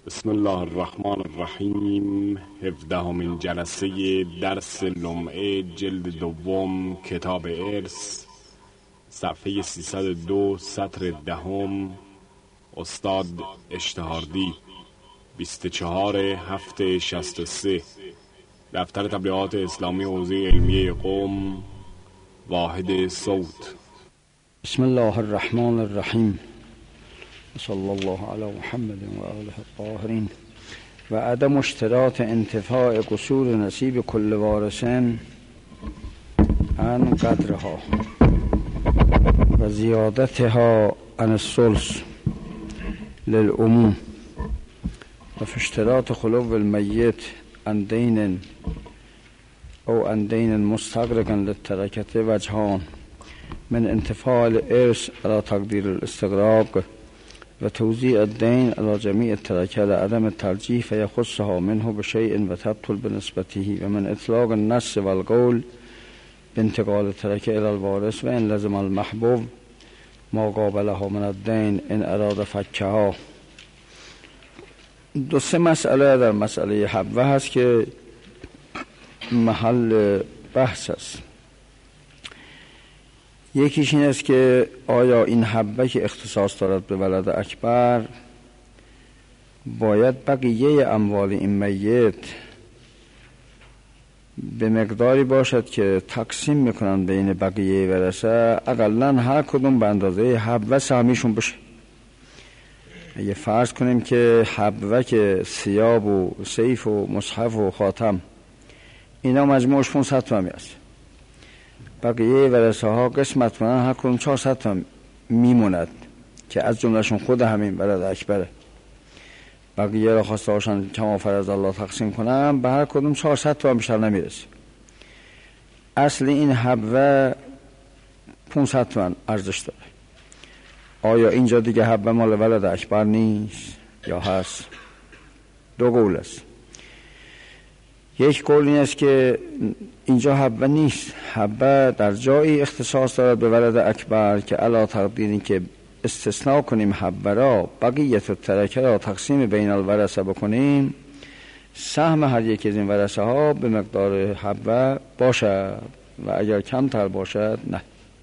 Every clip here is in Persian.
بسم الله الرحمن الرحیم. 17مین جلسه درس لمعه جلد دوم کتاب ارث، صفحه 302 سطر دهم. استاد اشتهاردی، 24/7/63. دفتر تبلیغات اسلامی حوزه علمیه قم، واحد صوت. بسم الله الرحمن الرحیم. صلی الله علی محمد و آله الطاهرین. و عدم اشتراط انتفاع قصور نصیب کل وارثین عن قدرها و زیادتها عن الثلث للعموم و فی اشتراط خلو المیت عن دین او عن دین مستغرقا للترکه وجهان من انتفاع الارث على تقدیر الاستغراق و توزیع الدین على جمیع الترکه لعدم الترجیح فیخصها منه بشیء و تبطل بنسبته و من اطلاق النص والقول بانتقال الترکه الى الوارث و ان لزم المحبوب ما قابلها من الدین ان اراد فکها. دو سه مسئله در مسئله حبوه هست که محل بحث است. یکیش این است که آیا این حبه که اختصاص دارد به ولد اکبر باید بقیه اموال این میت به مقداری باشد که تقسیم میکنن بین بقیه ورثه، اقلا هر کدوم به اندازه حبه سهمیشون بشه. اگه فرض کنیم که حبه که ثیاب و سیف و مصحف و خاتم اینا مجموعش 500 تومانی است، بقیه ورثه ها قسمت کنن هر کدوم 400 تومانی میموند که از جملهشون خود همین ولد اکبره. بقیه را خواسته باشن کما فرض الله تقسیم کنن، به هر کدوم 400 تومانی بیشتر نمیرسه. اصل این حبه 500 تومانی ارزش داره. آیا اینجا دیگه حبه مال ولد اکبر نیست یا هست؟ دو قول است. یک قول این است که اینجا حبه نیست، حبه در جایی اختصاص دارد به ولد اکبر که علا تقدیری که استثناء کنیم حبه را، بقیت الترکه را تقسیم بین الورثه بکنیم، سهم هر یک از این ورثه ها به مقدار حبه باشد و اگر کمتر باشد نه.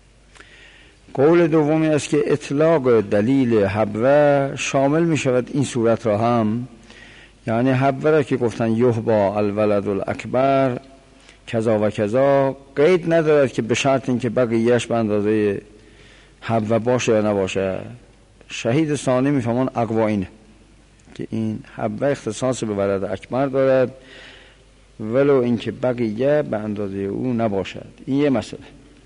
قول دومی است که اطلاق دلیل حبه شامل می شود این صورت را هم، یعنی حبه را که گفتن یحبا الولد الاکبر کذا و کذا، قید ندارد که به شرط این که بقیهش به اندازه حبه باشه یا نباشه. شهید ثانی میفهمون اقوا اینه که این حبه اختصاص به ولد اکبر دارد ولو اینکه بقیه به اندازه او نباشد. این یه مسئله.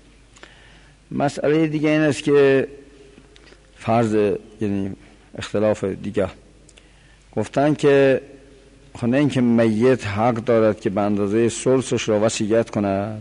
مسئله دیگه این است که فرض، یعنی اختلاف دیگه، گفتن که خونه این که میت حق دارد که به اندازه ثلثش را وصیت کند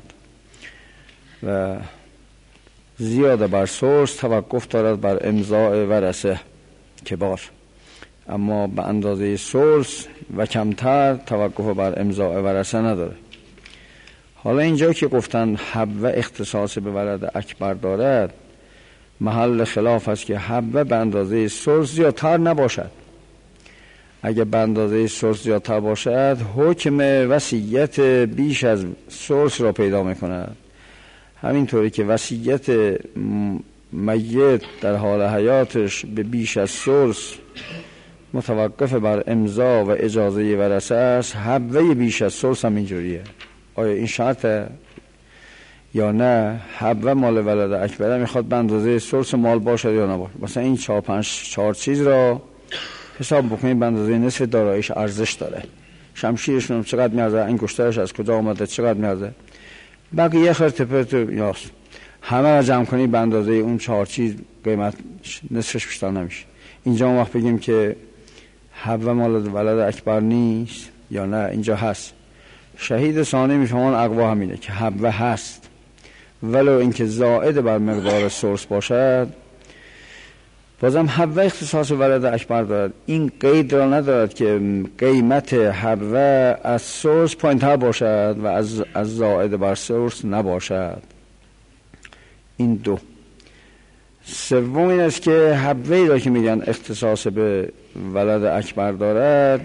و زیاده بر ثلث توقف دارد بر امضاء ورثه کبار، اما به اندازه ثلث و کمتر توقف بر امضاء ورثه نداره. حالا اینجا که گفتن حبه اختصاص به ولد اکبر دارد، محل خلاف است که حبه به اندازه ثلث زیادتر نباشد. اگه به اندازه ثلث زیادتر باشد، حکم وصیت بیش از ثلث را پیدا میکند. همینطوری که وصیت میت در حال حیاتش به بیش از ثلث متوقف بر امضا و اجازه ورثه است، حبه بیش از ثلث هم اینجوریه. آیا این شرطه یا نه؟ حبه مال ولد اکبر میخواد به اندازه ثلث مال باشه یا نباشه. مثلا این 4 چیز را حساب بکنید به اندازه نصف داراییش ارزش داره. شمشیرشون چقدر میارزه، انگشترش از کجا آمده چقدر میارزه، بقیه خرت پرت یاست، همه را جمع کنید به اندازه اون 4 چیز قیمت نصفش بیشتر نمیشه. اینجا اون وقت بگیم که حبه مال ولد اکبر نیست یا نه؟ اینجا هست. شهید ثانی میفهمان اقوا همینه که حبه هست ولو اینکه زائد بر مقدار ثلث باشد، بازم حبه اختصاص ولد اکبر دارد. این قید را ندارد که قیمت حبه از ثلث پایین‌تر باشد و از زائد بر ثلث نباشد. این دو. سوم این است که حبوه‌ای را که میگن اختصاص به ولد اکبر دارد،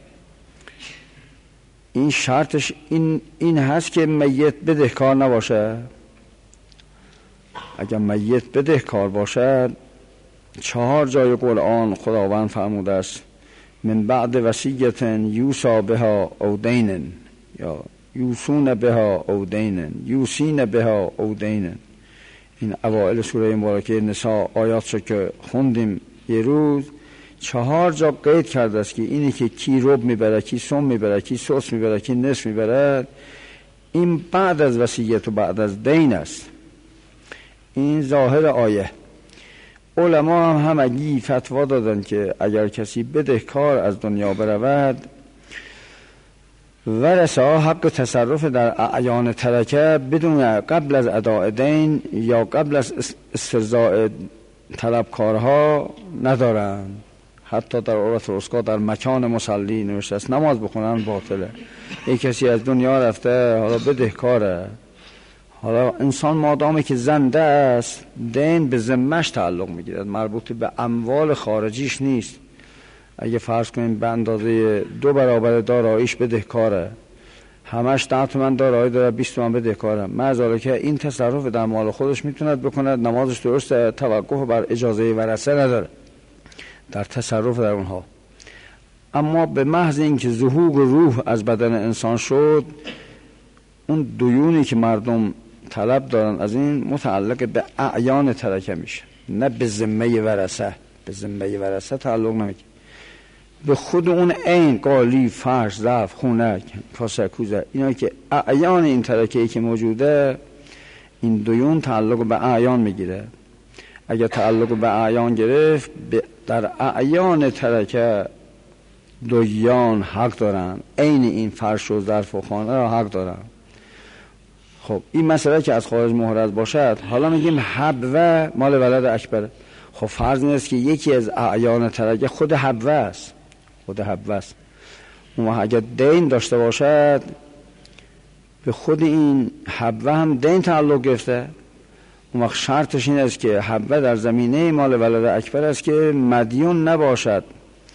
این شرطش این هست که میت بدهکار نباشه. اگر میت بدهکار باشد، 4 جای قرآن خداوند فرموده است من بعد وصیت یوصی بها او دین، یا یوصون بها او دین، یوصین بها او دین. این اوائل سوره مبارکه نساء آیات رو که خوندیم یه روز، 4 جا قید کرده است که اینی که کی رب میبره، کی سم میبره، کی سوس میبره، کی نصف میبره، این بعد از وصیت و بعد از دین است. این ظاهر آیه. علما هم همگی فتوا دادن که اگر کسی بدهکار از دنیا برود، ورثه ها حق تصرف در اعیان ترکه بدون قبل از اداء دین یا قبل از استرضاء طلبکارها ندارند. حتی در عرف رسکا در مکان مصلی نوشته است نماز بخونن باطله. یک کسی از دنیا رفته، حالا بدهکاره، حالا انسان مادامی که زنده است دین به ذمه‌اش تعلق میگیرد، مربوط به اموال خارجیش نیست. اگه فرض کنیم به اندازه 2 برابر داراییش بدهکاره، همش 10 تومن دارایی داره، 20 تومن بدهکاره، معذاله که این تصرف در مال خودش میتوند بکند، نمازش درسته، توقف بر اجازه ورثه نداره در تصرف در اونها. اما به محض اینکه ظهور روح از بدن انسان شد، اون دیونی که مردم طلب دارن از این متعلق به اعیان ترکه میشه، نه به ذمه ورثه. به ذمه ورثه تعلق نمیگیره، به خود اون عین، قالی، فرش، ظرف، خونه، کاسه، کوزه، اینا که اعیان این ترکه‌ای که موجوده، این دیون تعلق به اعیان میگیره. اگر تعلق به اعیان گرفت، در اعیان ترکه دیان حق دارن، عین این فرش و ظرف و خانه را حق دارن. خب این مسئله که از خارج محرز باشد، حالا میگیم حبوه مال ولد اکبره. خب فرض نیست که یکی از اعیان ترکه خود حبوه است، خود حبوه است. اون اگر دین داشته باشد، به خود این حبوه هم دین تعلق گرفته. اون وقت شرطش این است که حبوه در زمینه مال ولد اکبر است که مدیون نباشد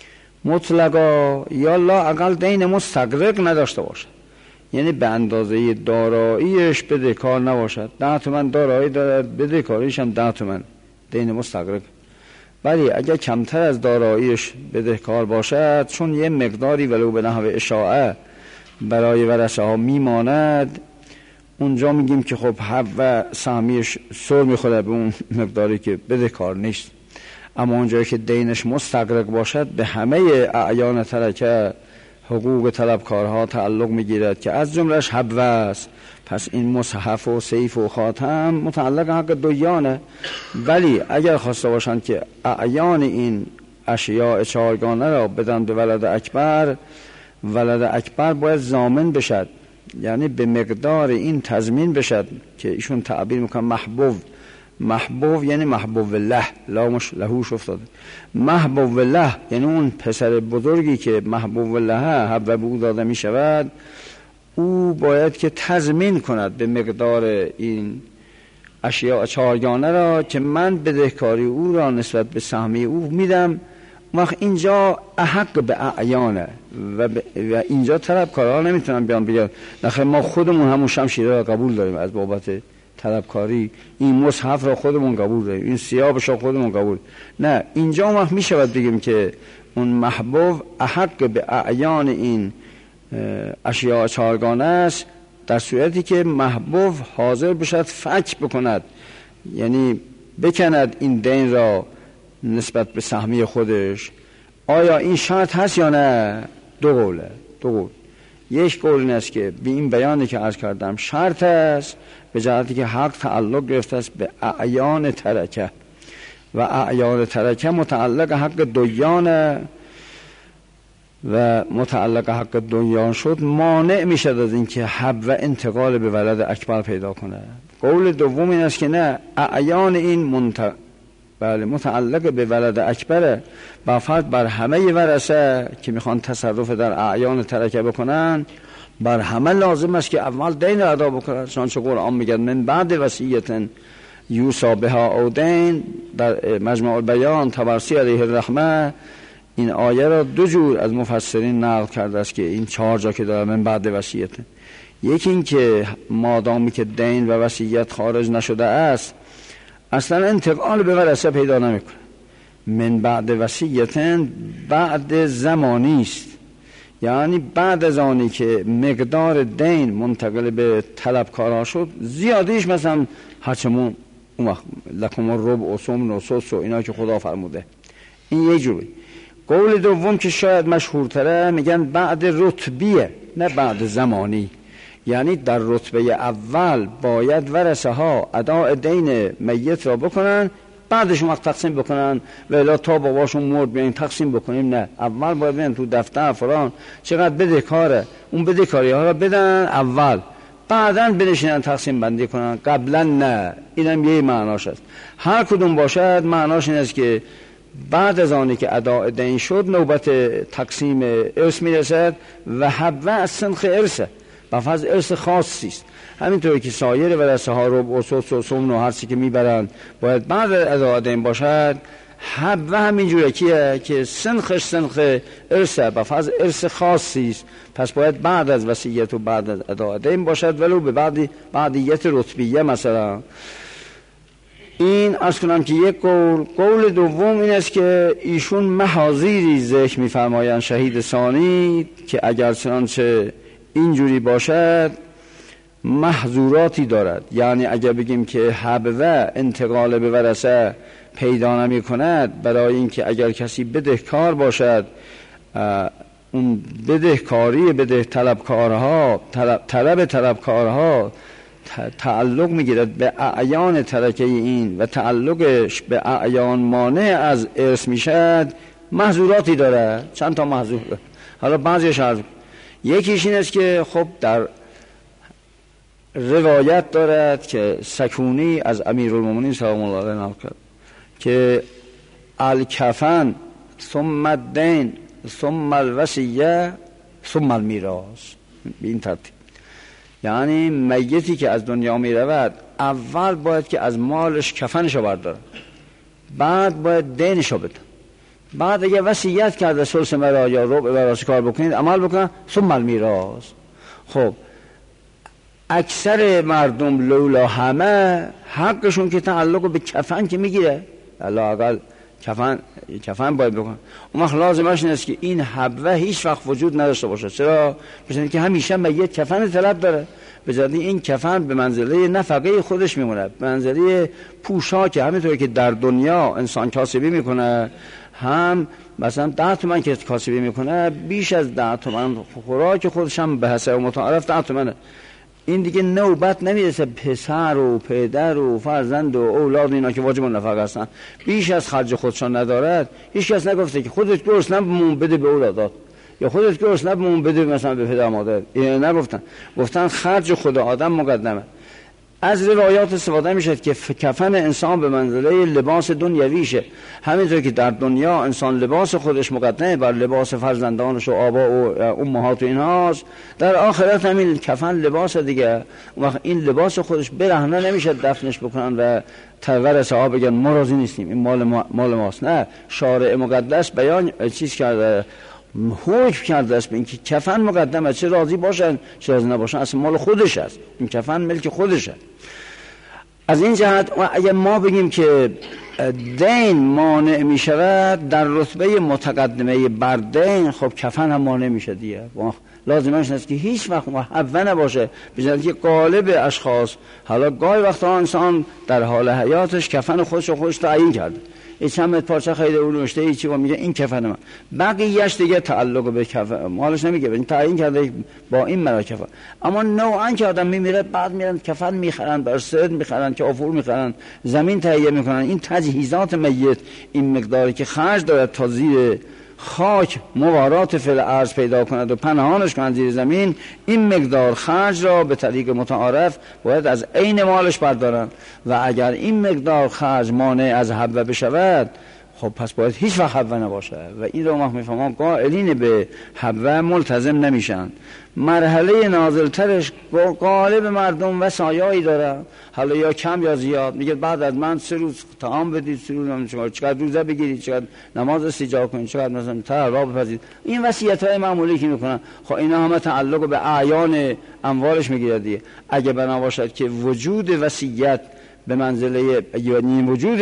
مطلقا، یا لااقل دین مستغرق نداشته باشد، یعنی به اندازه داراییش بدهکار نباشد. 10 تومن دارایی دارد، بدهکاریش هم 10 تومن، دین مستغرق. ولی اگر کمتر از داراییش بدهکار باشد، چون یه مقداری ولو به نحو اشاعه برای ورثه ها میماند، اونجا میگیم که خب حبوه سهمیش سر میخوره به اون مقداری که بدهکار نیست. اما اونجایی که دینش مستغرق باشد، به همه اعیان ترکه حقوق طلبکارها تعلق میگیرد که از جملهش حبوه است. پس این مصحف و سیف و خاتم متعلق حق دیانه. ولی اگر خواسته باشند که اعیان این اشیاء 4گانه را بدن به ولد اکبر، ولد اکبر باید ضامن بشد، یعنی به مقدار این تضمین بشد که ایشون تعبیر میکنن محبوب. محبوب یعنی محبوب الله، لامش لهوش افتاده. محبوب الله یعنی اون پسر بزرگی که محبوب الله حبوه به او داده می شود، او باید که تضمین کند به مقدار این اشیاء 4گانه را که من بدهکاری او را نسبت به سهمی او میدم. وقت اینجا احق به اعیانه و اینجا طلبکارها نمیتونن بیان بگن نخیر ما خودمون همون شمشیره را قبول داریم از بابت طلبکاری، این مصحف را خودمون قبول داریم، این ثیابش را خودمون قبول. نه، اینجا وقت میشود بگیم که اون محبوب احق به اعیان این اشیاء 4گانه است، در صورتی که محبوب حاضر بشد فک بکند، یعنی بکند این دین را نسبت به سهمی خودش. آیا این شرط هست یا نه؟ دو قوله. یک قول این است که به این بیانی که عرض کردم شرط است، به جهتی که حق تعلق گرفته است به اعیان ترکه و اعیان ترکه متعلق حق دیانه و متعلق حق دیان شد، مانع می شد از این که حبوه انتقال به ولد اکبر پیدا کنه. قول دوم این است که نه، اعیان این متعلق به ولد اکبره، با فرض بر همه ورثه که میخوان تصرف در اعیان ترکه بکنن، بر همه لازم است که اول دین ادا بکنن، چون قرآن میگه من بعد وصیت یوسا بها اودین در مجمع البیان طبرسی علیه الرحمه این آیه را دو جور از مفسرین نقل کرده است که این 4 جا که داره من بعد وصیت. یکی این که مادامی که دین و وصیت خارج نشده است اصلا انتقال به ورثه پیدا نمیکنه. من بعد وصیتن بعد زمانی است، یعنی بعد از آنی که مقدار دین منتقل به طلبکارها شد زیادیش مثلا هرچمون اون وقت لکم الربع و ثمن و سدس و اینا که خدا فرموده. این یه جوری. قول دوم که شاید مشهورتره میگن بعد رتبیه نه بعد زمانی، یعنی در رتبه اول باید ورثه ها اداء دین میت را بکنن، بعدش وقت تقسیم بکنن و الا تا باباشون مرد بیاین تقسیم بکنیم. نه، اول باید ببین تو دفتر فلان چقدر بدهکاره، اون بدهکاری ها را بدن اول، بعداً بنشینن تقسیم بندی کنن، قبلا نه. اینم یه معناش است. هر کدوم باشد معناش این است که بعد از آنی که اداء دین شد نوبت تقسیم ارث میرسد و حبه از سنخ ارثه، بفرض ارث خاصی است. همینطوری که سایر ورثه ها ربع و سدس و ثمن و هر چی که میبرن باید بعد از اداء دین باشد. حبه همینجوره که سنخش سنخ ارثه، بفرض ارث خاصی است، پس باید بعد از وصیت و بعد از اداء دین باشد، ولو به بعدیت رتبیه مثلا. این عرض کنم که یک قول دوم این است که ایشون محاذیری ذکر می‌فرمایند شهید ثانی که اگر چنانچه اینجوری باشد محظوراتی دارد. یعنی اگر بگیم که حبوه انتقال به ورثه پیدا نمی کند، برای اینکه اگر کسی بدهکار باشد اون بدهکاری بده طلبکارها طلبکارها تعلق میگیرد به اعیان ترکه این و تعلقش به اعیان مانع از ارث میشد، محظوراتی داره. چند تا محظور داره. حالا بعضیش عرض، یکیش این است که خب در روایت دارد که سکونی از امیرالمومنین سلام الله علیه نقل کرد که الکفن ثم الدین ثم الوصیه ثم المیراث، به این ترتیب. یعنی میتی که از دنیا می رود اول باید که از مالش کفنشو برداره، بعد باید دینشو بده، بعد اگه وصیت کرده ثلث مرا یا ربع مرا کار بکنید عمل بکنن، ثم المیراث. خب اکثر مردم لولا همه حقشون که تعلق به کفن که میگیره، لااقل کفن باید بکنن. اون وقت لازمش نیست که این حبوه هیچ وقت وجود نداشته باشه. چرا؟ بسید که همیشه میت کفن طلب داره، بجادی این کفن به منزله نفقه خودش میمونه، به منزله پوشاک. همینطوری که در دنیا انسان کاسبی میکنه، هم مثلا 10 تومن که کاسبی میکنه بیش از 10 تومن خوراک خودش هم به حساب متعارف 10 تومنه. این دیگه نوبت نمیرسه پسر و پدر و فرزند و اولاد اینا که واجب النفقه هستن بیش از خرج خودشان ندارد. هیچ کس نگفته که خودت گرسنه بمون بده به اولادات، یا خودت گرسنه بمون بده مثلا به پدر مادر. اینا نگفتن، گفتن خرج خود آدم مقدمه. از روایات استفاده میشه که کفن انسان به منزله لباس دنیویشه. همینطور که در دنیا انسان لباس خودش مقدمه بر لباس فرزندانش و آبا و امهات و اینهاست، در آخرت همین کفن لباس دیگه. وقت این لباس خودش برهنه نمیشه دفنش بکنن و ورثه ها بگن ما راضی نیستیم این مال ماست. نه، شارع مقدس بیان چیز کرده، حکم کرده است به اینکه کفن مقدمه، چه راضی باشن چه راضی نباشن اصلا مال خودش است، این کفن ملک خودشه. از این جهت اگر ما بگیم که دین مانع می شود در رتبه متقدمه بر دین، خب کفن هم مانع می شد دیگه. لازمش نیست که هیچ وقت محوه نباشه بجز که غالب اشخاص. حالا گاهی وقتا انسان در حال حیاتش کفن خودش تعیین کرده، این چند پارچه خیلی اون نوشته ای چی و میگه این کفن من، بقیه‌اش دیگه تعلق به کفن مالش نمیگه، این تعیین کرده با این مرا کفن. اما نوعاً که آدم میمیره بعد میرن کفن میخرن، بر سد میخرن، کافور میخرن، زمین تهیه میکنن. این تجهیزات میت این مقداری که خرج دارد تا زیر خاک موارات فعل ارض پیدا کند و پنهانش کند زیر زمین، این مقدار خرج را به طریق متعارف باید از عین مالش بردارن. و اگر این مقدار خرج مانع از حبوه بشود، خب پس باید هیچ وقت حوا نباشه و این رو ما میفهمم قائلین به حوا ملتزم نمیشن. مرحله نازلترش غالب مردم وصایایی داره، حالا یا کم یا زیاد، میگه بعد از من 3 روز طعام بدید، 3 روز چقدر روزه بگیرید، چقدر نماز استیجاب کنید، چقدر مثلا ترا بپذیرید. این وصیت‌های معمولی که میکنن خب اینا همه تعلق به اعیان اموالش میگیره دیگه. اگه بنا باشد که وجود وصیت به منزله یعنی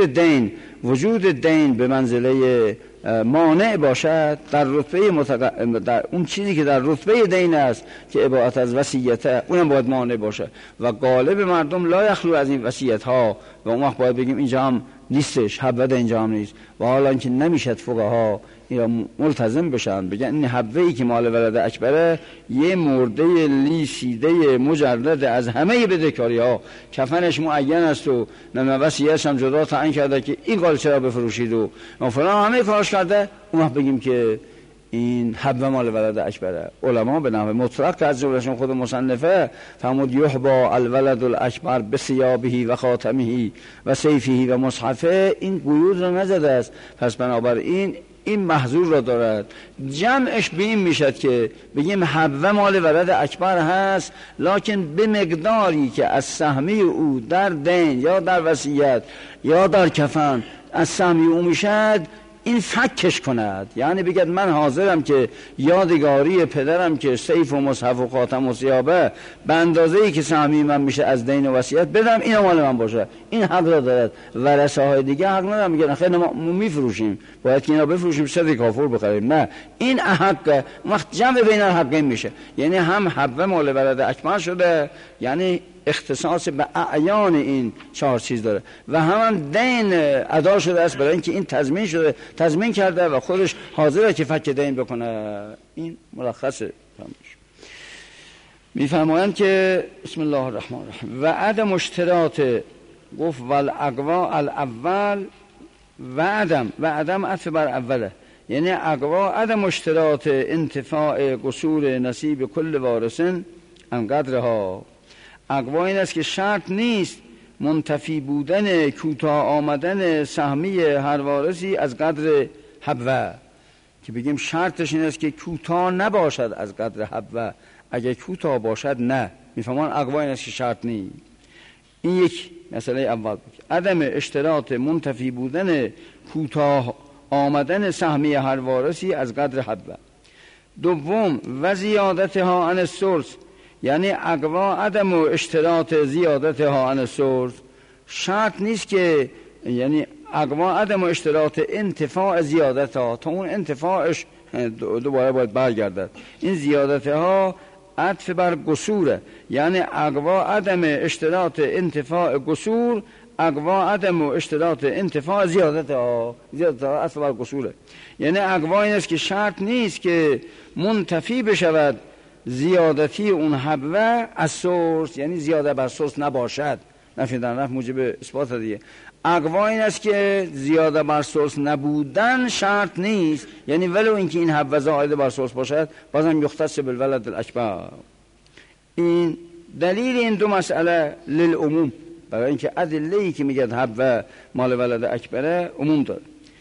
وجود دین به منزله مانع باشد در رتبه در اون چیزی که در رتبه دین است که عبارت از وصیت، اونم باید مانع باشه و غالب مردم لا یخلو از این وصیت ها و اون وقت باید بگیم اینجا هم نیستش، حبه اینجا هم نیست و حالا اینکه نمیشد فقها اینا ملتزم بشن بگن این حبه‌ای که مال ولد اکبره یه مرده لیسیده مجرد از همه بدهکاری ها، کفنش معین است و وصیتش هم جدا تعیین کرده که این قالچه را بفروشید و فلان همه کارش کرده، اون وقت بگیم که این حبه مال ولد اکبره. علما به نحو مطلق که از جملهشون خود مصنفه فرمود یحبا الولد الاکبر بثیابه و خاتمه و سیفه و مصحفه، این قیود را نزده است، پس بنابراین این محظور را دارد. جمعش به این میشد که بگیم حبه مال ولد اکبر هست، لکن به مقداری که از سهمی او در دین یا در وصیت یا در کفن از سهمی او میشد این فکش کند، یعنی بگید من حاضرم که یادگاری پدرم که سیف و مصحف و خاتم و ثیابه به اندازه‌ای که سهمی من میشه از دین و وصیت بدم، این مال من باشه. این حق را دارد. ورثه های دیگه حق ندارن میگن خیلی ما میفروشیم، باید که اینا بفروشیم صد کافور بخریم. نه، این حق وقت جمع بین الحقین میشه، یعنی هم حبه مال ولد اکبر شده، یعنی اختصاص به اعیان این 4 چیز داره و هم دین ادا شده است برای اینکه این تضمین شده، تضمین کرده و خودش حاضره که فک دین بکنه. این ملخصه. میفرمایند که بسم الله الرحمن الرحیم و عدم اشتراط گفت والاقوا الاول و عدم عطف بر اوله، یعنی اقوا عدم اشتراط انتفاع قصور نصیب کل وارثن انقدرها. اقوا این است که شرط نیست منتفی بودن کوتاه آمدن سهمی هر وارثی از قدر حبه، که بگیم شرطش این است که کوتاه نباشد از قدر حبه، اگر کوتاه باشد نه. میفهمان اقوا این است که شرط نیست. این یک مسئله اول بود. عدم اشتراط منتفی بودن کوتاه آمدن سهمی هر وارثی از قدر حبه. دوم و زیادتها عن الثلث، یعنی اقوا عدم و اشتراط زیادتها عن الثلث، شرط نیست که یعنی اقوا عدم و اشتراط انتفاع زیادتها تا اون انتفاعش دوباره باید برگردد. این زیادتها عطف بر قصوره، یعنی اقوا عدم اشتراط انتفاع قصور، اقوا عدم و اشتراط انتفاع زیادتها عطف بر قصوره. یعنی اقوا این است که شرط نیست که منتفی بشود زیادتی اون حبه از سورس، یعنی زیاده بر سورس نباشد. نفی در نفی موجب اثبات دیگه. اقوا این است که زیاده بر سورس نبودن شرط نیست، یعنی ولو اینکه این حبه زائد بر سورس باشد بازم یختص بالولد الاکبر. این دلیل این دو مسئله للعموم، برای اینکه ادله‌ای که میگه حبه مال ولد اکبره عموم داره.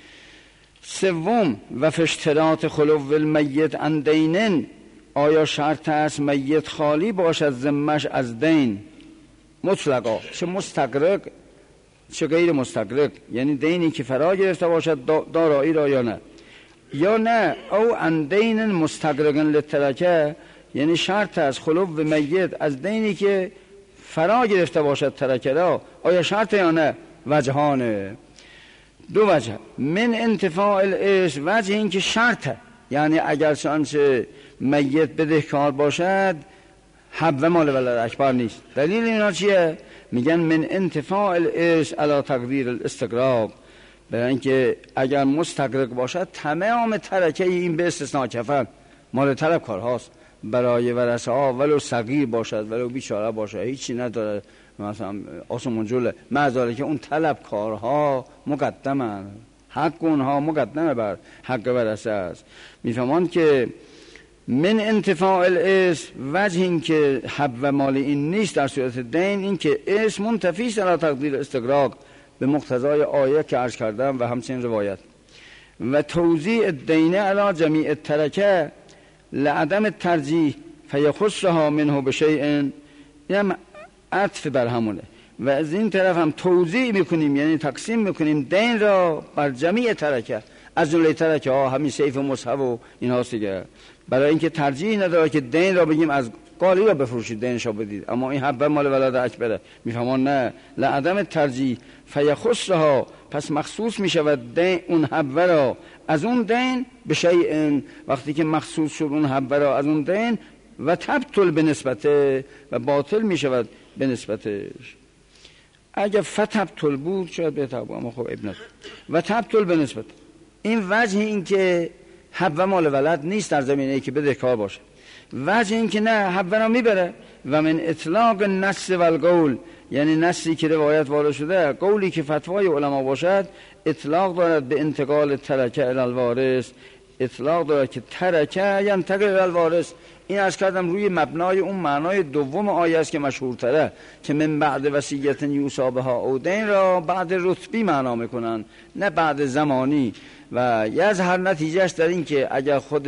سوم و فاشتراط خلو المیت عن دینن، آیا شرط است میت خالی باشد ذمش از دین مطلقا، چه مستغرق چه غیر مستغرق، یعنی دینی که فرا گرفته باشد دارایی را یا نه او عن دین مستغرق للترکه، یعنی شرط است خلو میت از دینی که فرا گرفته باشد ترکه را، آیا شرط یا نه؟ وجهانه، دو وجه. من انتفاع الارث، وجه این که شرطه، یعنی اگر چنانچه میت بدهکار باشد حبه مال ولد اکبر نیست. دلیل اینا چیه؟ میگن من انتفاع الارث علی تقدیر الاستغراق، برای اینکه اگر مستغرق باشد تمام ترکه این به استثناء کفن مال طلب کارهاست برای ورثه ها، ولو صغیر باشد ولو بیچاره باشد هیچی نداره، مثلا آسمون جله معذاره که اون طلب کارها مقدمن، حق اونها مقدمه بر حق ورثه است. میفهمان که من انتفاع الارث، وجه این که حب مال این نیست در صورت دین، این که اسم منتفی است علی تقدیر استغراق به مقتضای آیه که عرض کردم و همچنین روایت. و توزیع الدین علی جمیع الترکه لعدم الترجیح فیخصها منه بشیء، این هم عطف بر همونه. و از این طرف هم توزیع میکنیم، یعنی تقسیم میکنیم دین را بر جمیع ترکه، از جمله ترکه ها همین سیف و مصحف و این هاست دیگه، برای اینکه ترجیح نداره که دین را بگیم از قالی را بفروشید دینشو بدید، اما این حبه مال ولاد اکبره. میفهمان نه، لعدم ترجیح فیخصها، پس مخصوص میشود دین اون حبه را از اون دین بشیء، وقتی که مخصوص شد اون حبه را از اون دین، و تبطل به نسبته، و باطل میشود به نسبتش. اگه فتبطل بود شاید بهتر بود، اما خب ابن و تبطل به نسبت. این وجه این که حبه مال ولد نیست در زمینه که بدهکار باشه، وجه این که نه، حبه را میبره. و من اطلاق النص و القول، یعنی نصی که روایت وارد شده، قولی که فتوای علما باشد، اطلاق دارد به انتقال ترکه الی الوارث، اطلاق دارد که ترکه ینتقل الی الوارث. این عرض کردم روی مبنای اون معنای دوم آیه است که مشهورتره، که من بعد وصیت یوصی بها او دین را بعد رتبی معنا میکنن، نه بعد زمانی. و یظهر نتیجهش در این که اگر خود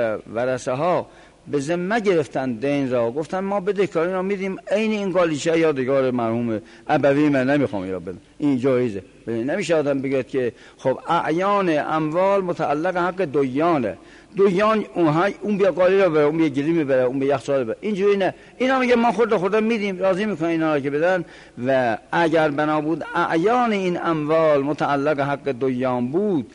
ورثه ها به ذمه گرفتن دین را، گفتن ما بدهکاری را میدیم عین این گالیچه یادگار مرحوم ابوی من نمیخوام اینا بدم، این جایزه. نمیشه آدم بگه که خب اعیان اموال متعلق حق دویانه، دویان اون بیا قالی را بره، اون بیا گیری میبره، اون بیا یخچال بره، اینجوری نه. اینا میگه ما خودم میدیم، راضی میکنن اینا را که بدن. و اگر بنا بود اعیان این اموال متعلق حق دویان بود،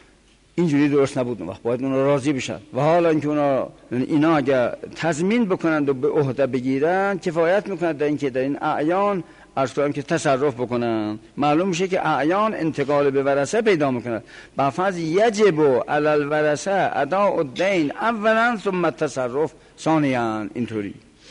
اینجوری درست نبود، وقت باید اونا راضی بشن. و حالا اینکه اینا اگر تضمین بکنند و به عهده بگیرن، کفایت میکنند در اینکه در این اعیان عرض کنم که تصرف بکنن. معلوم میشه که اعیان انتقال به ورثه پیدا میکنند. با فرض یجب علی الورثه اداء الدین اولا ثم التصرف ثانیا، اینطوری.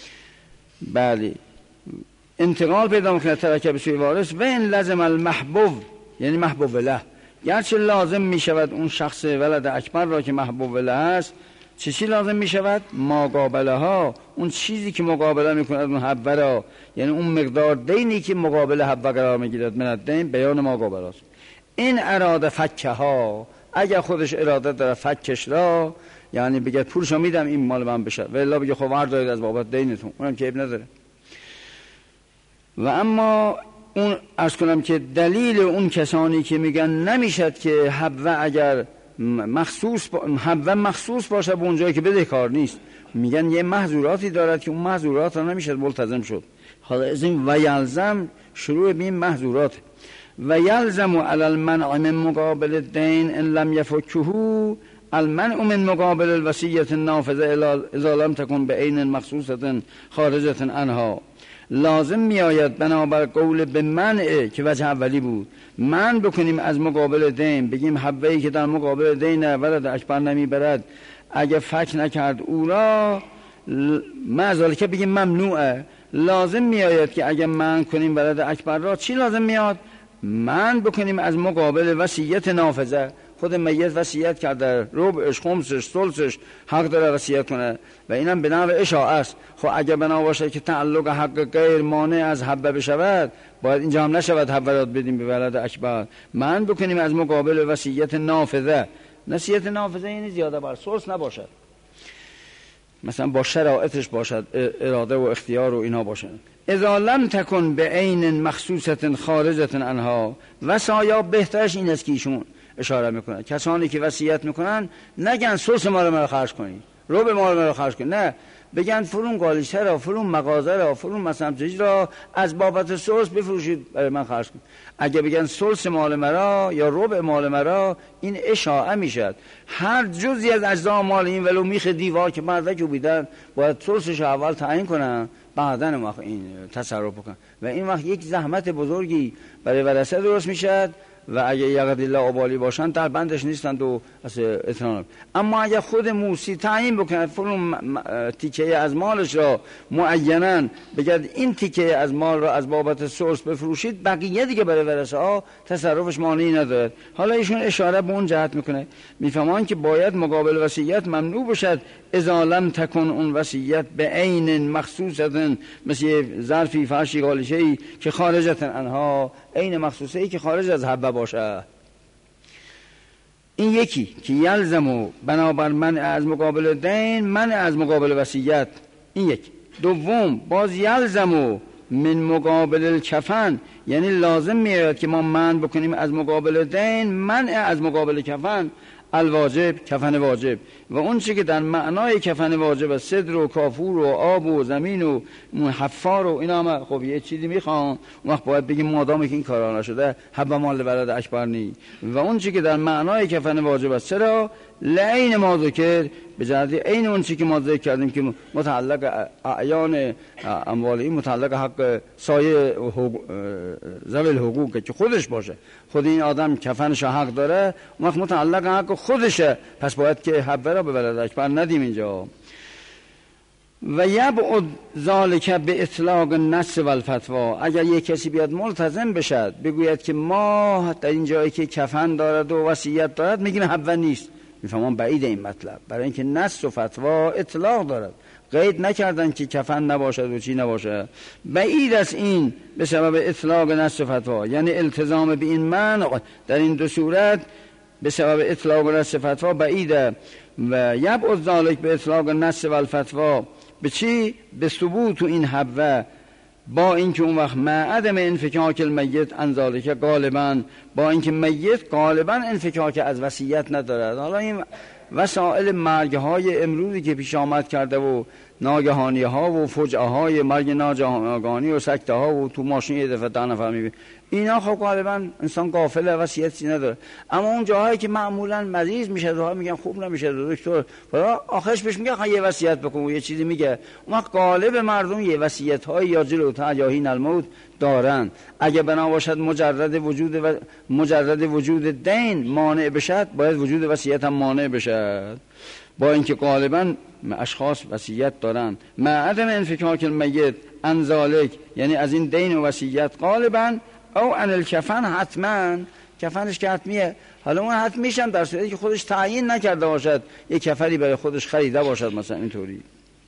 بله، انتقال پیدا میکنه ترکه به سوی وارث. و این لازم المحبوب، یعنی محبوب له، گرچه لازم می شود اون شخص ولد اکبر را که محبوب له است، چی لازم می شود؟ مقابله ها، اون چیزی که مقابله می کند اون حبه را، یعنی اون مقدار دینی که مقابل حبه قرار می گیرد من الدین، بیان مقابله است. این اراده فکه ها، اگر خودش اراده داره فکش را، یعنی بگه پولشو میدم این مال من بشه، و الا بگه خب بردارید از بابت دینتون، اونم که اب نداره. و اما اون عرض کنم که دلیل اون کسانی که میگن نمیشد که حبه اگر مخصوص باشه به اونجایی که بدهکار نیست، میگن یه محظوراتی دارد که اون محظورات را نمیشد ملتزم شد. حالا از این و یلزم شروع به این محظورات. و یلزم علی المنع من مقابل الدین ان لم یفکه المنع من مقابل الوصیة النافذه اذا لم تكن بعین مخصوصة خارجة عنها. لازم میآید بنابر قول به منع که وجه اولی بود، من بکنیم از مقابل دین، بگیم حبه‌ای که در مقابل دین ولد اکبر نمیبرد، اگه فک نکرد او را معذاله که بگیم ممنوعه. لازم میآید که اگه من کنیم ولد اکبر را، چی لازم میاد؟ من بکنیم از مقابل وصیت نافذه. خود میت وصیت کرده، ربعش، خمسش، ثلثش حق داره وصیت کنه، و اینم به نوع اشاعه است. خب اگه بنا باشه که تعلق حق غیر مانع از حبه بشود، باید اینجا هم نشود حبه را بدیم به ولد اکبر. من بکنیم از مقابل وصیت نافذه. نصیحت نافذه اینی زیاده بر ثلث نباشد، مثلا با شرایطش باشد، اراده و اختیار و اینا باشه. اذا لم تکن به عین مخصوصه خارجه عنها، وصایا بهترش این است که ایشون اشاره میکنه کسانی که وصیت میکنن نگن ثلث مال من رو خرج کنید، ربع مال من رو خرج کنید، نه، بگن فلون قالیچه را، فلون مغازه را، فلون مثلا چیز را از بابت ثلث بفروشید برای من خرج کنید. اگه بگن ثلث مال مرا یا ربع مال مرا، این اشاعه میشد. هر جزئی از اجزا مال این ولو میخ دیوار که مرده که بیدن، باید ثلثش اول تعیین کنن، بعدن وقت این تصرف بکنن، و این وقت یک زحمت بزرگی برای ورثه درست میشد. و اگه یقد الله آبالی باشن در بندش نیستند و اطلاع. اما اگه خود موسی تعیین بکنه فلون تیکه از مالش را معیناً بگد این تیکه از مال را از بابت ثلث بفروشید، بقیه دیگه برای ورثه ها تصرفش مانعی ندارد. حالا ایشون اشاره به اون جهت میکنه، میفهمان که باید مقابل وصیت ممنوع باشد اذا لم تکن اون وصیت به عین مخصوصه، مثل ظرفی، فرشی، قالیچه‌ای که خارجه عنها، عین مخصوصه‌ای که خارج از حبه باشه. این یکی که یلزمو بنابر من از مقابل دین، من از مقابل وصیت، این یک. دوم باز یلزمو من مقابل الکفن، یعنی لازم میاد که ما من بکنیم از مقابل دین، من از مقابل کفن، الواجب، کفن واجب. و اون چی که در معنای کفن واجب است، صدر و کافور و آب و زمین و حفار و اینا، هم خب یه چیزی میخوان، اون وقت باید بگیم مادامی که این کارا نشده حب مال ولد اکبر نی. و اون چی که در معنای کفن واجب است، چرا؟ لعین ما ذکر، به جهت عین اون چی که ما ذکر کردیم که متعلق اعیان اموالی، متعلق حق سایه ذوی الحقوق که خودش باشه، خود این آدم کفنش حق داره، اون وقت متعلق حق خودشه، پس باید که حبه را به ولد اکبر ندیم اینجا. و یبعد ذالک به اطلاق النص و الفتوا، اگر یک کسی بیاد ملتزم بشد بگوید که ما در این جایی که کفن دارد و وصیت دارد میگیم حبه نیست، میفهمم بعید این مطلب، برای اینکه نص و فتوا اطلاق دارد، قید نکردن که کفن نباشد و چی نباشد. بعید است این به سبب اطلاق نص و فتوا، یعنی التزام به این منع در این دو صورت به سبب اطلاق نص و فتوا بعیده. و یبعد ذالک به اطلاق نص و الفتوا، به چی؟ به ثبوت این حبه، با اینکه اون وقت عدم انفکاک المیت عن ذالک غالبا، با اینکه میت غالبا انفکاک از وصیت ندارد. حالا این وسائل مرگ های امروزی که پیش آمد کرده و ناگهانی ها و فجعه های مرگ ناگهانی و سکته ها و تو ماشین یه دفعه 10 نفر میبینی، اینا خب غالبا انسان غافله، وصیتی نداره. اما اون جاهایی که معمولا مریض میشه و میگن خوب نمیشه دکتر، آخرش بهش میگه یه وصیت بکن و یه چیزی میگه، اون غالب مردم یه وصیت های یا جلوتر یا هین الموت دارن. اگه بنا باشد مجرد وجود دین مانع بشد، باید وجود وصیت هم مانع بشد، با اینکه غالبا اشخاص وصیت دارن. عدم انفکاک المیت عن ذالک، یعنی از این دین و وصیت غالبا، او عن الکفن حتما، کفنش که حتمیه. حالا اون حتمیش هم در صورتی که خودش تعیین نکرده باشد، یک کفری برای خودش خریده باشد مثلا اینطوری.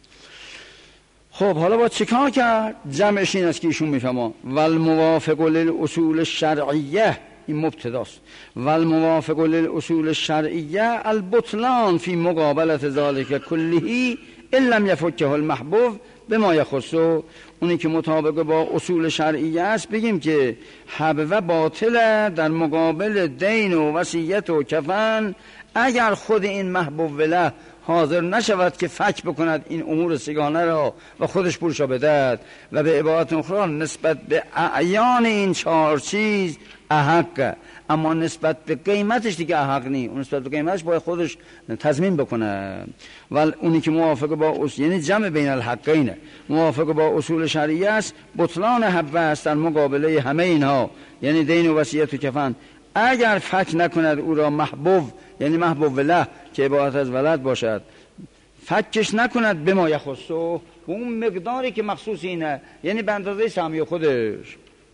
خب حالا با چیکار کرد؟ جمعش این است که ایشون میفهمه والموافق للاصول الشرعیه، این مبتداست. والموافق للاصول الشرعیه البطلان فی مقابلت ذالک کله ان لم یفکه المحبوب بما یخصه. اونی که مطابق با اصول شرعیه است بگیم که حبوه باطله در مقابل دین و وصیت و کفن، اگر خود این محبوب وله حاضر نشود که فک بکند این امور سگانه را و خودش پولشا بدهد. و به عبارت اخرى نسبت به اعیان این 4 چیز احق، اما نسبت به قیمتش دیگه احق نیست، اون نسبت به قیمتش باید خودش تضمین بکنه. ولی اونی که موافق با اصول، یعنی جمع بین الحقینه، موافق با اصول شرعیه است، بطلان حبه است در مقابله همه اینها، یعنی دین و وصیت و کفن. اگر فک نکند او را محبوب، یعنی محبوب وله که عبارت از ولد باشد، فکش نکند به ما یخصه، اون مقداری که مخصوص اینه، یعنی به اندازه سهمیه خودش.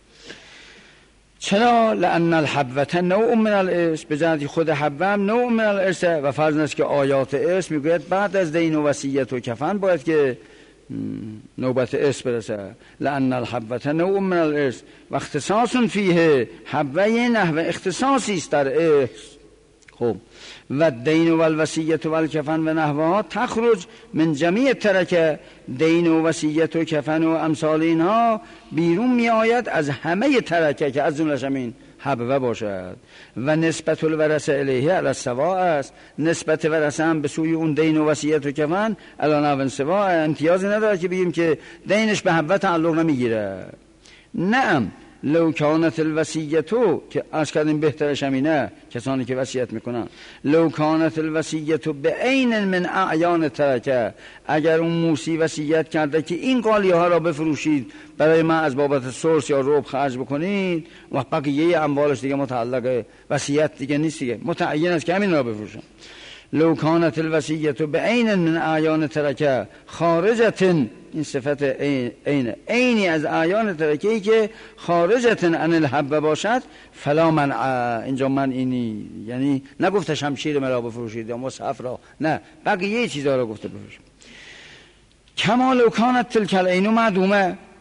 چرا؟ لأن الحبوة نوع من الارث، به جهت خود حبوه هم نوع من الارث، و فرض است که آیات ارث میگوید بعد از دین و وصیت و کفن باید که نوبت ارث برسه. لأن الحبوة نوع من الارث و اختصاص فیه، حبوه نحو اختصاصی است در ارث. خب و دین و الوصیت و الکفن و نحوها تخرج من جمیع ترکه، دین و وصیت و کفن و امثال اینها بیرون می آید از همه ترکه که از جمله‌ش همین حبوه باشد. و نسبت الورثه الیه علی السواء است، نسبت ورثه هم به سوی اون دین و وصیت و کفن علی نحو سواء، امتیازی نداره که بگیم که دینش به حبوه تعلق نمیگیره. نعم لو کانت الوصیتو، که عرض کردیم بهترش همینه، کسانی که وصیت میکنن، لو کانت الوصیتو به عین من اعیان ترکه، اگر اون موسی وصیت کرده که این قالیه ها را بفروشید برای من از بابت سورس یا ربع خرج بکنید، و بقیه اموالش دیگه متعلق وصیت دیگه نیست، دیگه متعین است که همین را بفروشن. لو کانت الوصیت به عین من اعیان ترکه خارجتن، این صفت عینی از اعیان ترکه‌ای که خارجتن عن الحبه باشد، فلا منع، اینجا من اینی، یعنی نگفته شمشیر مرا بفروشید یا مصحف را، نه، بقیه چیزا را گفته بفروشید. کما لو کانت تلک العین معدومه،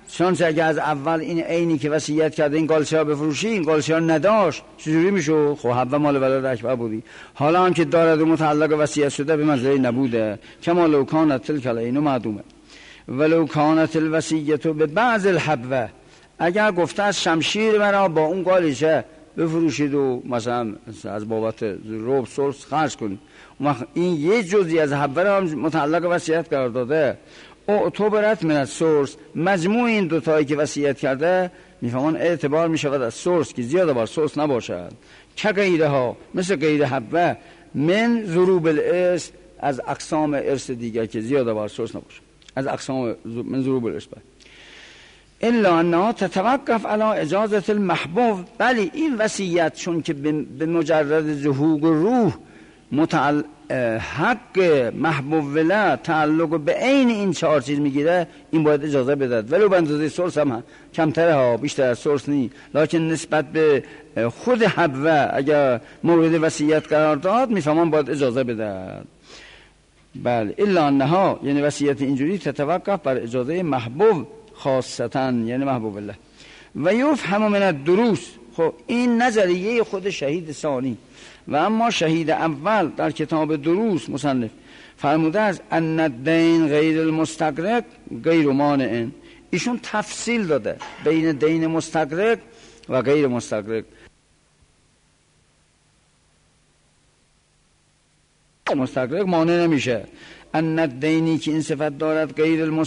چون اگه از اول این عینی که وصیت کرده این قالچه ها بفروشی، این قالچه ها نداشت، چجوری میشو؟ خب حوا مال ولد اکبر بودی. حالا هم که دارد و متعلق وصیت شده به منزله نبوده، کما لو کانت تلک العین معدومه ولو کانت الوصیة به بعض الحبوه. اگر گفته از شمشیر مرا با اون قالچه بفروشید و مثلا از بابت ربع ثلث خرج کنید، این یه جزئی از حبوه را متعلق وصیت قرار داده، اعتبرت من الثلث، مجموع این دوتایی که وصیت کرده میفهمان اعتبار میشود از ثلث که زیاده بار ثلث نباشد. که غیره ها، مثل غیر حبوه، من ضروب الارث، از اقسام ارث دیگر که زیاده بار ثلث نباشد، از اقسام من ضروب الارث. الا انها تتوقف علی اجازه المحبوب. بلی این وصیت چون که به مجرد ظهور روح حق محبوب ولا تعلق به عین این چهار چیز میگیره، این باید اجازه بدهد، ولو به اندازه ثلث هم کمتره ها، بیشتر از ثلث نی، لکن نسبت به خود حبوه اگر مورد وصیت قرار داد میفهمان باید اجازه بدهد. بله الا انها، یعنی وصیت اینجوری تتوقف بر اجازه محبوب خاصتا، یعنی محبوب الله. و یفهم من الدروس، خب این نظریه خود شهید ثانی. و اما شهید اول در کتاب دروس مصنف فرموده است ان الدین غیر المستغرق غیر مانع. ایشون تفصیل داده بین دین مستغرق و غیر مستغرق. مستغرق مانع نمیشه. ان الدینی که این صفت دارد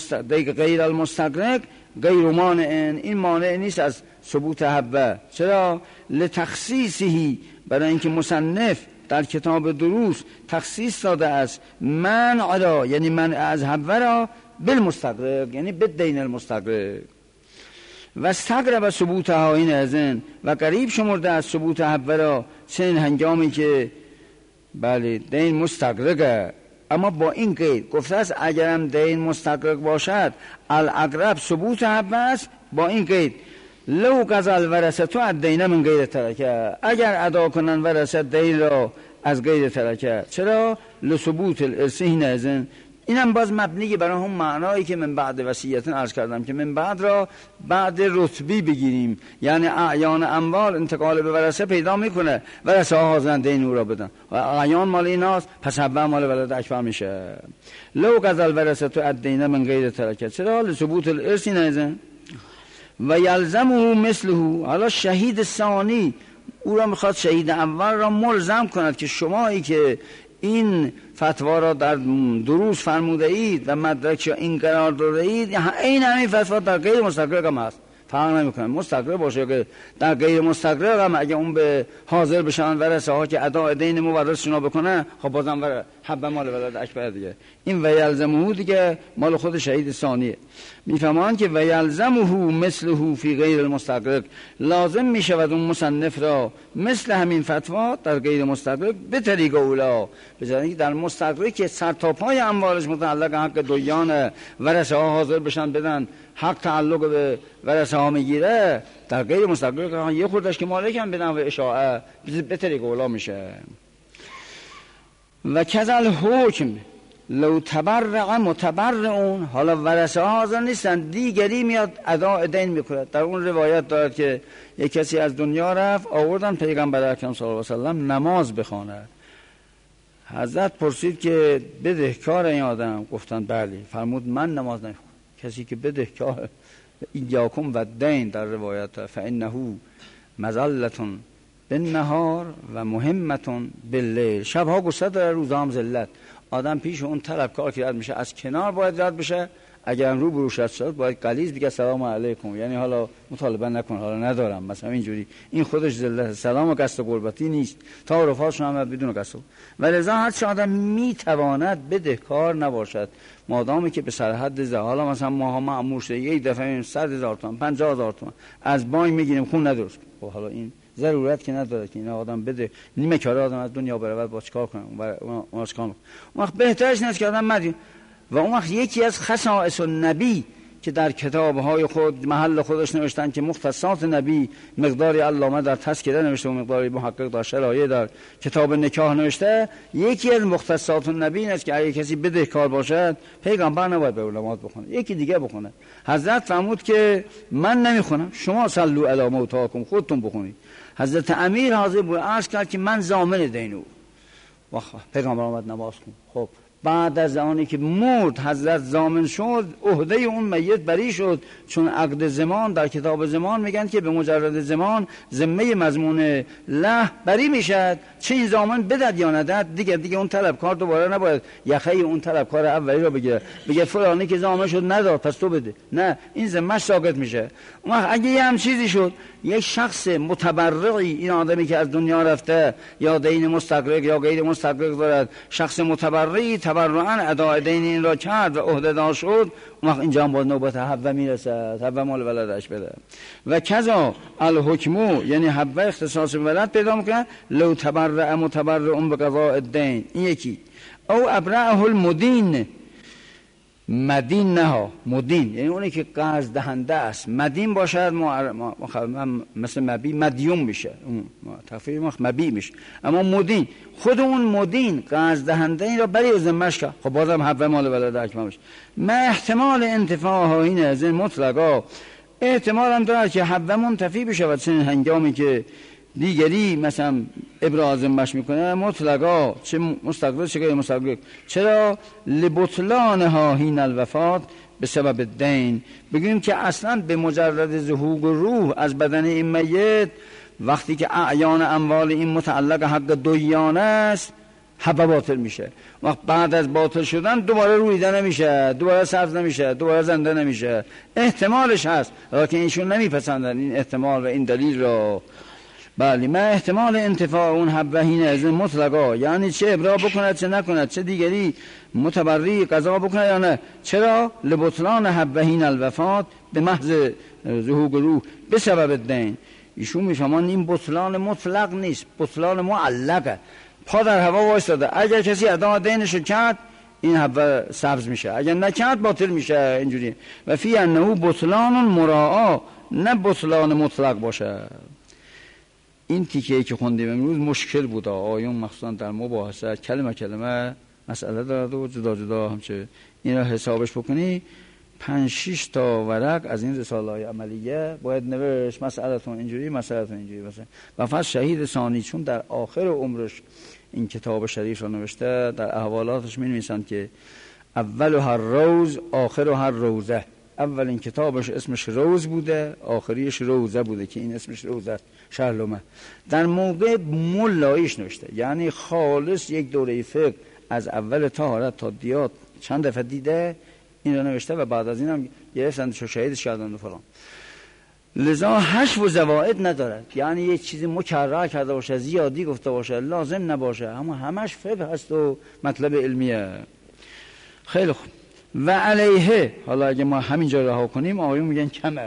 غیر المستغرق غیر مانع، این مانع نیست از ثبوت حبوه. چرا؟ لتخصیصی، برای اینکه مصنف در کتاب دروس تخصیص داده است منع را، یعنی منع از حبوه را، بالمستغرق، یعنی بالدین المستغرق. و استقرب ثبوتها این ازن، و قریب شمرده از ثبوت حبوه را چنین هنگامی که بله دین مستغرقه. اما با این قید گفته است اگرم دین مستغرق باشد الاقرب ثبوت حبوه است، با این قید لو قضل ورثه الدین من غیر ترکه، اگر ادا کنن ورثه دین را از غیر ترکه. چرا؟ لثبوت الارث ازن. اینم باز مبنی برای هم معنایی که من بعد وصیت عرض کردم که من بعد را بعد رتبی بگیریم، یعنی اعیان اموال انتقال به ورثه پیدا میکنه، ورثه ها حاضرن دین او را بدن و اعیان مال ایناست، پس حبوه مال ولد اکبر میشه. لو قضل ورثه الدین من غیر ترکه، چرا؟ لثبوت الارث ازن. و یلزمه مثله. حالا شهید ثانی او را میخواد شهید اول را ملزم کند که شمایی که این فتوا را در دروس فرموده اید و مدرک این قرار داده اید، این همین فتوا در غیر مستغرق هم هست، فرق نمیکنه مستغرق باشه که در غیر مستغرق هم اگه اون به حاضر بشن ورثه ها که ادا دین مورثشون بکنه، خب بازم حبه مال ولد اکبر دیگه. این و یلزمه دیگه مال خود شهید ثانیه. میفهمان که و یلزمه مثله فی غیر المستغرق، لازم میشود اون مصنف را مثل همین فتوا در غیر مستغرق به طریق اولا، بذارید در مستغرق که سر تا پای اموالش متعلق حق دویان ورثه ها حاضر بشن بدن، حق تعلق به ورثه ها میگیره، در غیر مستغرق یه خوردش که مالک هم بدن و اشاعه به طریق اولا میشه. و کذل حکم لو تبرع متبرعون، حالا ورثه ها حاضر نیستن، دیگری میاد ادا دین میکنه. در اون روایت دارد که یک کسی از دنیا رفت، آوردن پیغمبر اکرم صلی الله علیه و سلم نماز بخونه. حضرت پرسید که بدهکار این آدم؟ گفتن بله. فرمود من نماز نمیخونم. کسی که بدهکار، ایاکم و دین در روایت فانه مذلتون بالنهار و مهمتون باللیل، شبها گسست داره، روزها هم ذلت. آدم پیش اون طلبکار که رد میشه از کنار باید رد بشه، اگر رو بروش رد شد باید غلیظ بگه سلام علیکم، یعنی حالا مطالبه نکن، حالا ندارم مثلا اینجوری. این خودش ذلت. سلام و قصد قربتی نیست، تعارفاتشون هم بدون قصد. ولذا هر چه آدم میتواند بدهکار نباشد، مادامی که به سرحد زه. حالا مثلا ما مأمور شده یک دفعه 100,000 تومان 50,000 تومان از بانک میگیریم خون ندرست، خب حالا این ضرورت که نداره که این آدم بده، نیمه کاره آدم از دنیا برود با چیکار کنه؟ اون وقت بهترش نیست که آدم مدین. و اون وقت یکی از خصائص النبی که در کتاب‌های خود محل خودش نوشتن که مختصات نبی مقداری علامه در تذکره نوشته و مقداری محقق در شرایع در کتاب نکاح نوشته. یکی از مختصات نبی این است که اگه کسی بدهکار باشد پیغمبر نباید به علمات بخونه، یکی دیگه بخونه. حضرت فرمود که من نمیخونم، شما صلو علی موتاکم، خودتون بخونید. حضرت امیر حاضر بود عرض کرد که من ضامن دین او. پیغمبر آمد نماز خون. خب بعد از آنی که مرد حضرت ضامن شد، عهده اون میت بری شد، چون عقد زمان در کتاب زمان میگن که به مجرد زمان ذمه مضمون له بری میشد، چه این ضامن بدد یا ندد، دیگه اون طلبکار دوباره نباید یخه اون طلبکار اولی رو بگه فلانی که ضامن شد نداد پس تو بده، نه، این ذمه‌اش ساقط میشه. اون وقت اگه یه هم چیزی شد، یک شخص متبرعی، این آدمی که از دنیا رفته یا دین مستغرق یا غیر مستغرق دارد، شخص متبرعی تبرعاً اداء دین این را کرد و عهده‌دار شد، اون وقت اینجا هم باید نوبت حبه میرسد، حبه مال ولدش بده. و کذا الحکمو، یعنی حبه اختصاص ولد پیدا میکنه، لو تبرع متبرع به قضاء الدین، این یکی. او ابرعه المدین، مدین نه ها، مدین یعنی اونی که قرض دهنده است. مدین باشد مثل مبی مدیون میشه، تفسیر مبی میشه، اما مدین خود اون مدین قرض دهنده این را بری ذمه‌اش کرد، خب بازم حق مال ولد اکمل میشه. ما احتمال انتفاع ها اینه، از این مطلقا احتمال هم دارد که حق منتفی بشه و چنین هنگامی که دیگری مثلا ابراز ذمه‌اش میکنه مطلقا، چه مستقر چه غیر مستقر. چرا؟ لبطلانها حین الوفات به سبب الدین، بگیم که اصلا به مجرد ظهور روح از بدن این میت، وقتی که اعیان اموال این متعلق حق دویانه است، حبه باطل میشه. وقت بعد از باطل شدن دوباره رویده نمیشه، دوباره سبز نمیشه، دوباره زنده نمیشه. احتمالش هست لیکن ایشون نمیپسندن این احتمال و این دلیل رو. بله، ما احتمال انتفاع اون حبه هینه از این مطلقا، یعنی چه ابرا بکند چه نکند، چه دیگری متبری قضا بکند یا نه. چرا؟ لبطلان حبه هین الوفات به محض ظهور روح به سبب الدین. ایشون میفهمان این بطلان مطلق نیست، بطلان معلقه، پا در هوا وایستاده. اگر کسی ادا دینشو کرد این حبه سبز میشه، اگر نکرد باطل میشه. اینجوری و فی انه بطلان مراعا، نه بطلان مطلق باشه. این تیکه‌ای که خوندیم امروز مشکل بود، آیون مخصوصا در مباحثه کلمه مسئله دارد و جدا جدا همچه این را حسابش بکنی 5-6 تا ورق از این رساله‌های عملیه باید نوشت، مسئله‌تون اینجوری، مسئله‌تون اینجوری مثلا. و فقط شهید ثانی چون در آخر عمرش این کتاب شریف را نوشته، در احوالاتش می‌نویسند که اول هر روز آخر هر روزه. اولین کتابش اسمش روز بوده، آخریش روزه بوده که این اسمش روزه شرلومه. در موقع ملایش نوشته، یعنی خالص یک دوره فقه از اول طهارت تا دیات چند دفعه دیده این رو نوشته و بعد از این هم گرفتند شهیدش کردند و فلان. لذا حشو و زوائد ندارد، یعنی یک چیزی مکرر کرده باشه، زیادی گفته باشه، لازم نباشه، اما همش فقه هست و مطلب علمیه. خیلی خوب. و علیه، حالا اگه ما همینجا رها کنیم آقایون میگن کمه،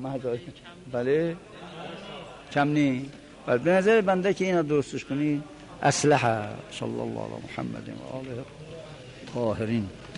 بله کم نی، بله به نظر بنده که اینا درستش کنی اصلحه. صلی الله علی محمد و آله طاهرین.